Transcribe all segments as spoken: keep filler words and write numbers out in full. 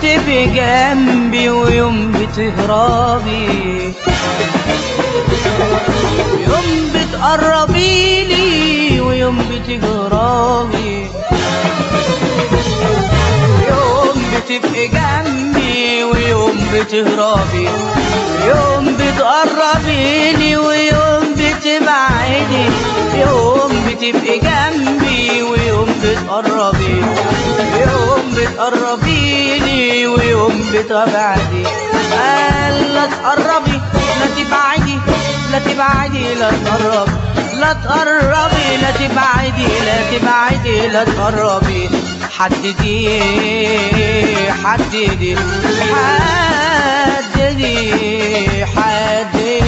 بتبقي جنبي ويوم بتهربي، يوم بتقربي لي ويوم بتهربي، يوم بتبقي جنبي ويوم بتهربي، يوم بتقربي لي ويوم بتبعدي، يوم بتبقي جنبي ويوم بتقربي، يوم بتقربي لي ويوم بتبعدي. قال لا تقربي لا تبعدي، لا تبعدي لا تقربي، لا تقربي لا تبعدي، لا تبعدي لا تقربي. حددي حددي حددي حددي.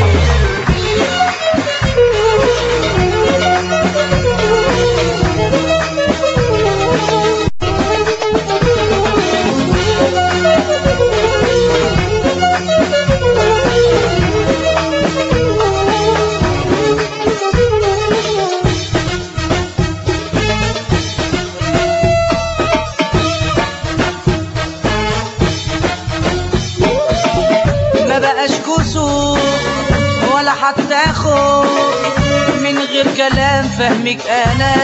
مبقاش كسوف ولا حتى خوف، من غير كلام فهمك انا.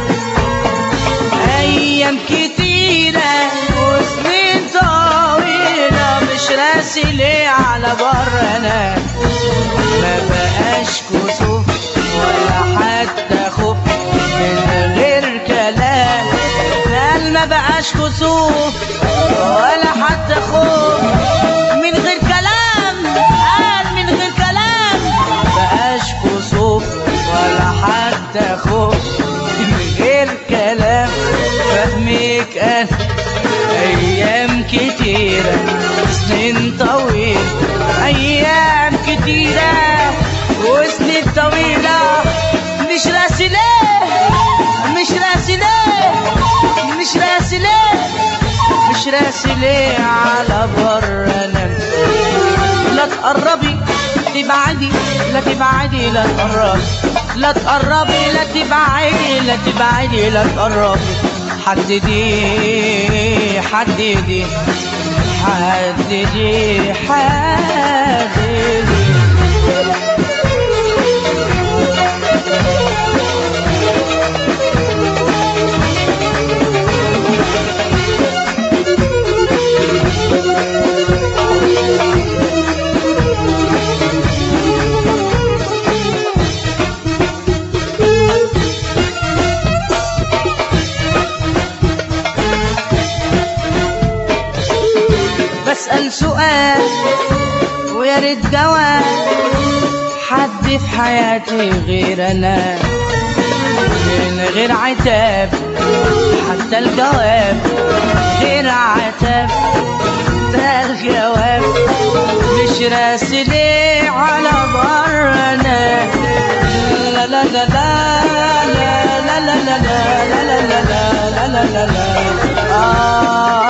ايام كتيرة وسنين طويلة مش راسي ليه على بر انا. مبقاش كسوف ولا حتى خوف، من غير كلام. قال مبقاش كسوف ولا حتى خوف، من غير كلام. قال من غير كلام مبقاش كسوف ولا حتى خوف، من غير كلام فهمك انا. ايام كتيرة سنين طويلة، ايام كتيرة وسنين طويلة، مش راسي ليه مش راسي ليه مش راسي ليه مش راسي ليه على بر انا. لا تقربي تبعدي لا تبعدي لا تقربي، لا تقربي لا تبعدي لا تبعدي لا تقربي. حددي حددي حددي حددي. بسأل سؤال ويا ريت جواب، حد في حياتي غير انا، من غير عتاب حتى الجواب، غير عتاب ده الجواب. مش راسي ليه على بر انا. لا لا لا لا لا لا لا لا لا لا لا لا لا لا.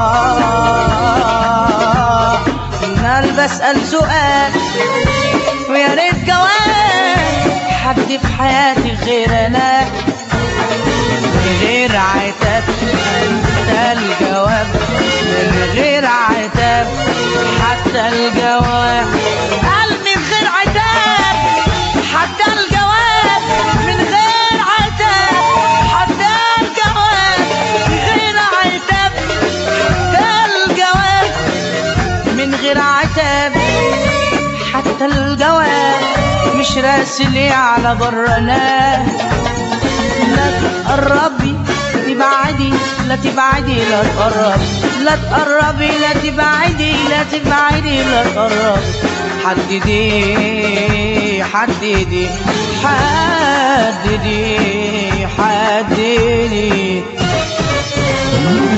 بسأل سؤال ويا ريت جواب، حد في حياتي غير انا، من غير عتاب حتى الجواب، من غير عتاب حتى الجواب. قال من غير عتاب حتى الجواب، من غير عتاب حتى الجواب، من غير عتاب حتى الجواب، من غير عتاب حتى الجواب. مش راسي ليه على بر انا. لا تقربي تبعدي لا تبعدي لا تقربي، لا تقربي لا تبعدي لا تبعدي لا تقربي. حددي حددي حددي حددي.